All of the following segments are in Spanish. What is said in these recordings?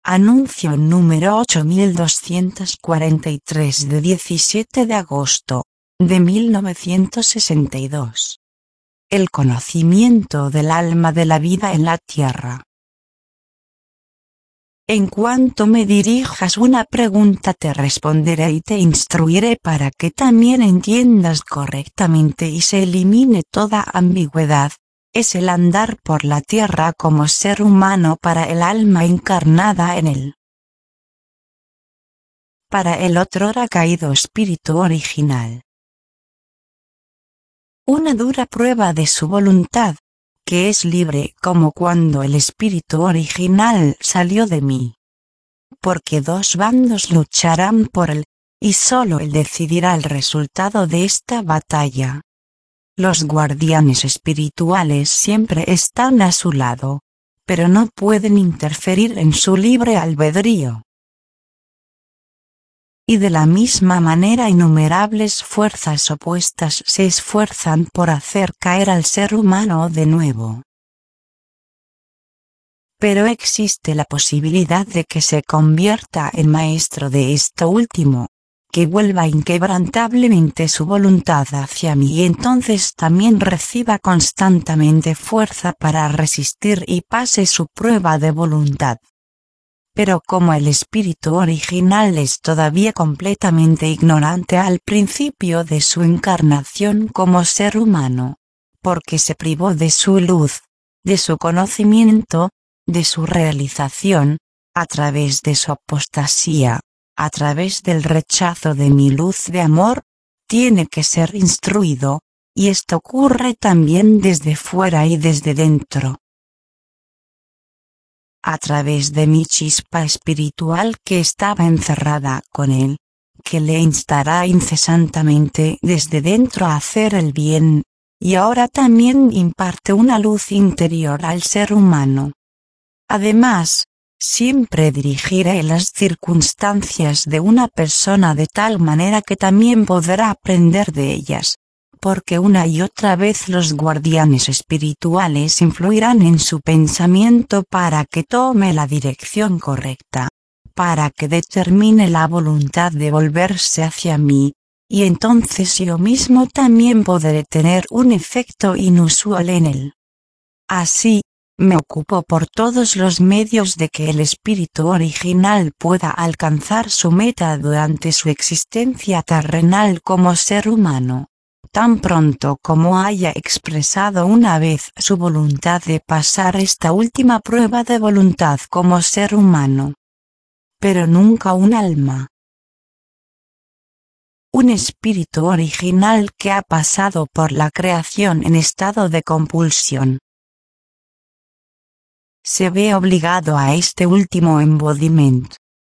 Anuncio número 8243 de 17 de agosto de 1962. El conocimiento del alma de la vida en la tierra. En cuanto me dirijas una pregunta te responderé y te instruiré para que también entiendas correctamente y se elimine toda ambigüedad. Es el andar por la tierra como ser humano para el alma encarnada en él. Para el otrora caído espíritu original. Una dura prueba de su voluntad, que es libre como cuando el espíritu original salió de mí. Porque dos bandos lucharán por él, y solo él decidirá el resultado de esta batalla. Los guardianes espirituales siempre están a su lado, pero no pueden interferir en su libre albedrío. Y de la misma manera innumerables fuerzas opuestas se esfuerzan por hacer caer al ser humano de nuevo. Pero existe la posibilidad de que se convierta en maestro de esto último, que vuelva inquebrantablemente su voluntad hacia mí y entonces también reciba constantemente fuerza para resistir y pase su prueba de voluntad. Pero como el espíritu original es todavía completamente ignorante al principio de su encarnación como ser humano, porque se privó de su luz, de su conocimiento, de su realización, a través de su apostasía, a través del rechazo de mi luz de amor, tiene que ser instruido, y esto ocurre también desde fuera y desde dentro. A través de mi chispa espiritual que estaba encerrada con él, que le instará incesantemente desde dentro a hacer el bien, y ahora también imparte una luz interior al ser humano. Además, siempre dirigiré las circunstancias de una persona de tal manera que también podrá aprender de ellas, porque una y otra vez los guardianes espirituales influirán en su pensamiento para que tome la dirección correcta, para que determine la voluntad de volverse hacia mí, y entonces yo mismo también podré tener un efecto inusual en él. Así, me ocupo por todos los medios de que el espíritu original pueda alcanzar su meta durante su existencia terrenal como ser humano, tan pronto como haya expresado una vez su voluntad de pasar esta última prueba de voluntad como ser humano. Pero nunca un alma. Un espíritu original que ha pasado por la creación en estado de compulsión. Se ve obligado a este último embodiment.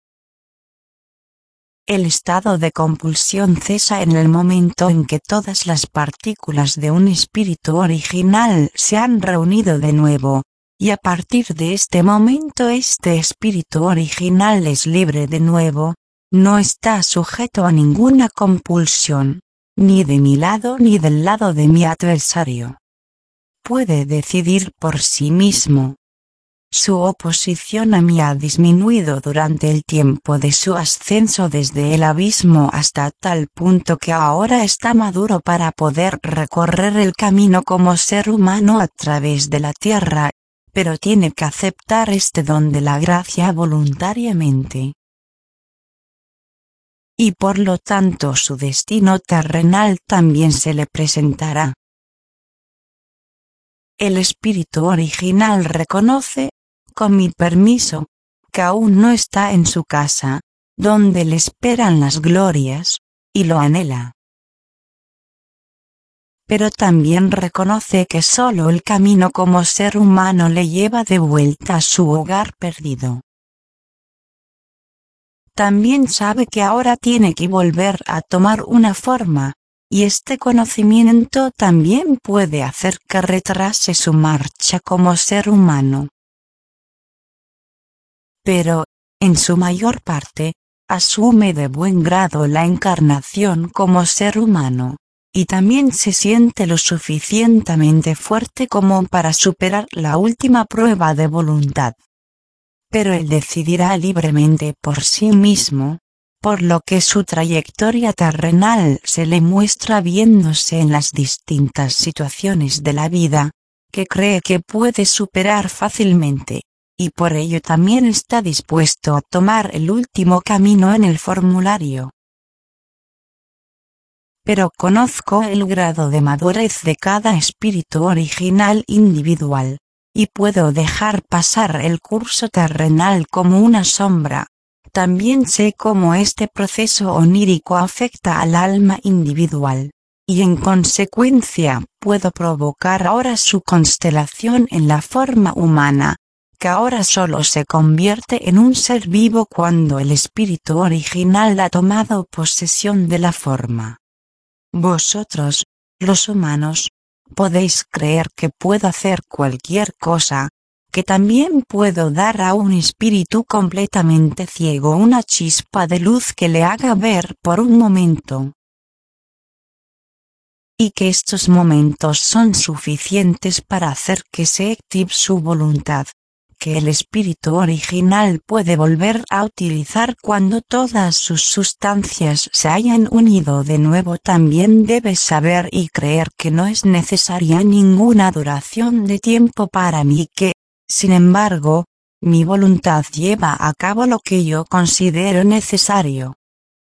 El estado de compulsión cesa en el momento en que todas las partículas de un espíritu original se han reunido de nuevo, y a partir de este momento este espíritu original es libre de nuevo, no está sujeto a ninguna compulsión, ni de mi lado ni del lado de mi adversario. Puede decidir por sí mismo. Su oposición a mí ha disminuido durante el tiempo de su ascenso desde el abismo hasta tal punto que ahora está maduro para poder recorrer el camino como ser humano a través de la tierra, pero tiene que aceptar este don de la gracia voluntariamente. Y por lo tanto su destino terrenal también se le presentará. El espíritu original reconoce, con mi permiso, que aún no está en su casa, donde le esperan las glorias, y lo anhela. Pero también reconoce que solo el camino como ser humano le lleva de vuelta a su hogar perdido. También sabe que ahora tiene que volver a tomar una forma, y este conocimiento también puede hacer que retrase su marcha como ser humano. Pero, en su mayor parte, asume de buen grado la encarnación como ser humano, y también se siente lo suficientemente fuerte como para superar la última prueba de voluntad. pero él decidirá libremente por sí mismo, por lo que su trayectoria terrenal se le muestra viéndose en las distintas situaciones de la vida, que cree que puede superar fácilmente, y por ello también está dispuesto a tomar el último camino en el formulario. Pero conozco el grado de madurez de cada espíritu original individual, y puedo dejar pasar el curso terrenal como una sombra. También sé cómo este proceso onírico afecta al alma individual, y en consecuencia puedo provocar ahora su constelación en la forma humana, que ahora solo se convierte en un ser vivo cuando el espíritu original ha tomado posesión de la forma. Vosotros, los humanos, podéis creer que puedo hacer cualquier cosa, que también puedo dar a un espíritu completamente ciego una chispa de luz que le haga ver por un momento. Y que estos momentos son suficientes para hacer que se active su voluntad, que el espíritu original puede volver a utilizar cuando todas sus sustancias se hayan unido de nuevo. También debes saber y creer que no es necesaria ninguna duración de tiempo para mí, que, sin embargo, mi voluntad lleva a cabo lo que yo considero necesario.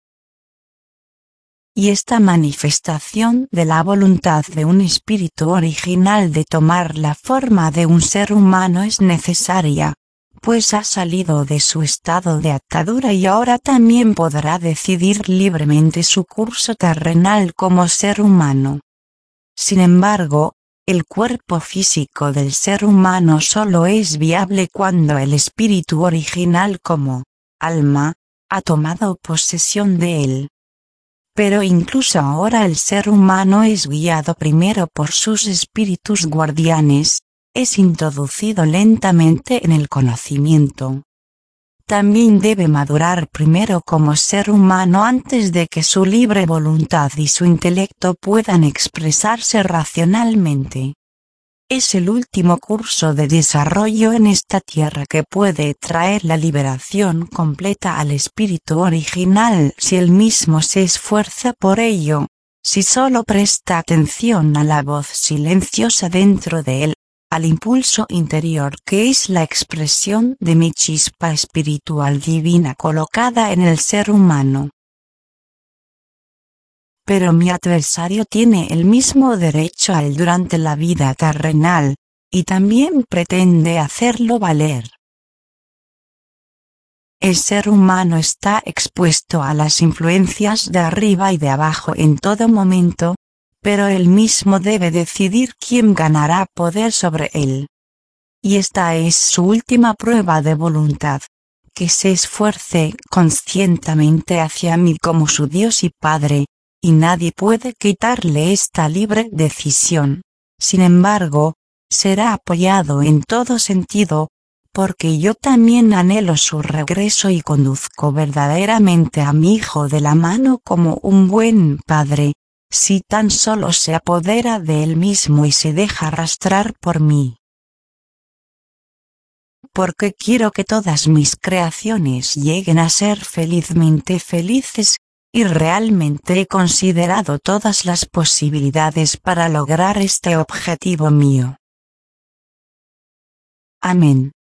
Y esta manifestación de la voluntad de un espíritu original de tomar la forma de un ser humano es necesaria, pues ha salido de su estado de atadura y ahora también podrá decidir libremente su curso terrenal como ser humano. Sin embargo, el cuerpo físico del ser humano solo es viable cuando el espíritu original como alma ha tomado posesión de él. Pero incluso ahora el ser humano es guiado primero por sus espíritus guardianes, es introducido lentamente en el conocimiento. También debe madurar primero como ser humano antes de que su libre voluntad y su intelecto puedan expresarse racionalmente. Es el último curso de desarrollo en esta tierra que puede traer la liberación completa al espíritu original si él mismo se esfuerza por ello, si solo presta atención a la voz silenciosa dentro de él, al impulso interior que es la expresión de mi chispa espiritual divina colocada en el ser humano. Pero mi adversario tiene el mismo derecho a él durante la vida terrenal, y también pretende hacerlo valer. El ser humano está expuesto a las influencias de arriba y de abajo en todo momento, pero él mismo debe decidir quién ganará poder sobre él. Y esta es su última prueba de voluntad, que se esfuerce conscientemente hacia mí como su Dios y Padre, y nadie puede quitarle esta libre decisión. Sin embargo, será apoyado en todo sentido, porque yo también anhelo su regreso y conduzco verdaderamente a mi hijo de la mano como un buen padre, si tan solo se apodera de él mismo y se deja arrastrar por mí. Porque quiero que todas mis creaciones lleguen a ser felizmente felices, y realmente he considerado todas las posibilidades para lograr este objetivo mío. Amén.